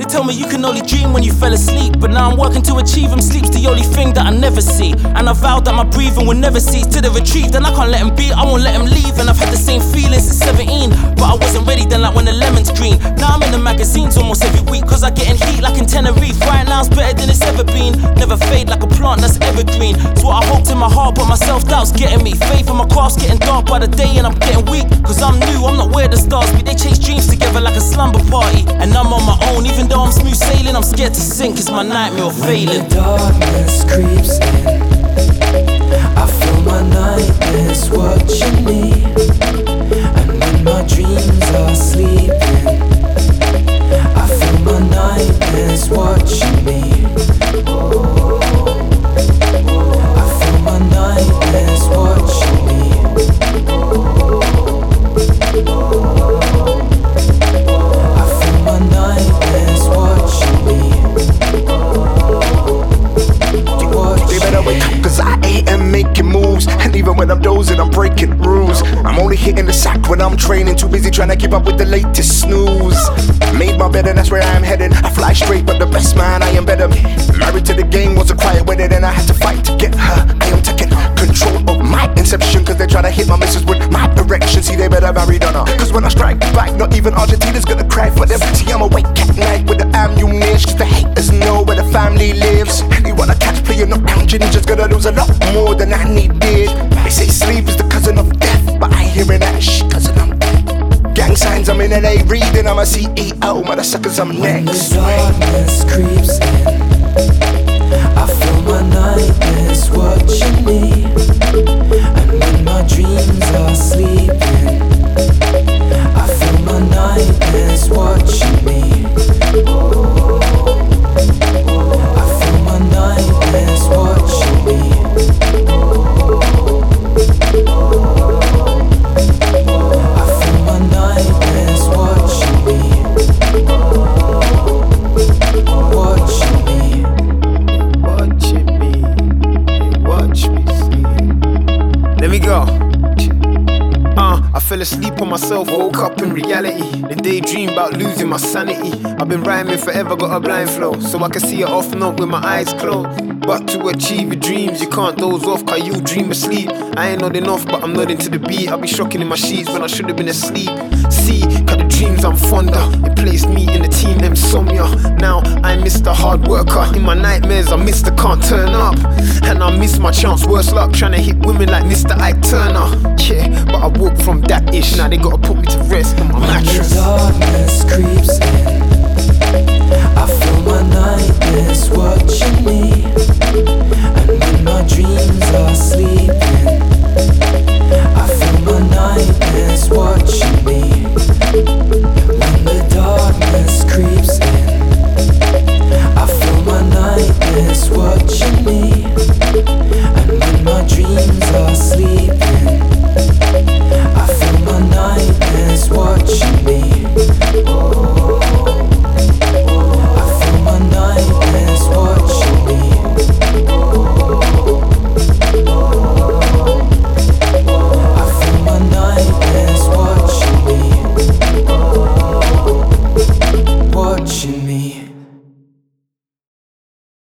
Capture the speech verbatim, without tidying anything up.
tell me you can only dream when you fell asleep, but now I'm working to achieve them. Sleep's the only thing that I never see, and I vowed that my breathing will never cease till they're retrieved. And I can't let him be, I won't let him leave. And I've had the same feeling since seventeen, but I wasn't ready then, like when the lemon's green. Now I'm in the magazines almost every week, cause I get in heat like in Tenerife. Right now it's better than it's ever been. Never fade like a plant that's evergreen. It's what I hoped in my heart, but my self-doubt's getting me. Faith in my craft's getting dark by the day, and I'm getting weak, cause I'm new, I'm not where the stars be. They chase dreams together like a slumber party, and I'm on my own. Even though I'm smooth sailing, I'm scared to sink, it's my nightmare of failing. When the darkness creeps in, I feel my nightmares watching me. And when my dreams are sleeping, I feel my nightmares watching me. Oh, I feel my nightmares watching me. Oh, I feel my nightmares watching me. They better wake up, cause I ain't making moves. And even when I'm dozing, I'm breaking rules. I'm only hitting the sack when I'm training. Too busy trying to keep up with the latest snooze. Made my bed and that's where I am heading. I fly straight, but the best man, I am better. Married to the game, was a quiet wedding, and I had to fight to get her. I am taking control of my inception, cause they try to hit my missus with my erection. See, they better marry on her, cause when I strike back, not even Argentina's gonna cry for them. See, I'm awake at night with the ammunition, cause the haters know where the family lives. Anyone I catch playing up down, Ginger's gonna lose a lot more than I needed. They say sleep is the cousin of death, but I hearing that shit cousin I'm dead. Gang signs, I'm in L A reading, I'm a C E O, motherfuckers, I'm next. When the darkness creeps in, I feel my nightmares watching me. And when my dreams are sleeping, I feel my nightmares watching me. Oh, I feel my nightmares watching me. Oh, I feel my nightmares watching me. Watching me. Watching me, they watch me sleep. Let me go. Uh, I fell asleep on myself, woke up in reality. Then daydream about losing my sanity. I've been rhyming forever, got a blind flow, so I can see it off note with my eyes closed. But to achieve your dreams, you can't doze off, cause you dream asleep. I ain't nodding off, but I'm nodding to the beat. I'll be shocking in my sheets when I should've been asleep. See, cause the dreams I'm fonder, it placed me in the team insomnia. Now I'm Mister Hard Worker. In my nightmares, I'm Mister Can't Turn Up. And I miss my chance, worse luck, trying to hit women like Mister Ike Turner. Yeah, but I woke from that ish, now they gotta put me to rest on my When the mattress. darkness creeps in,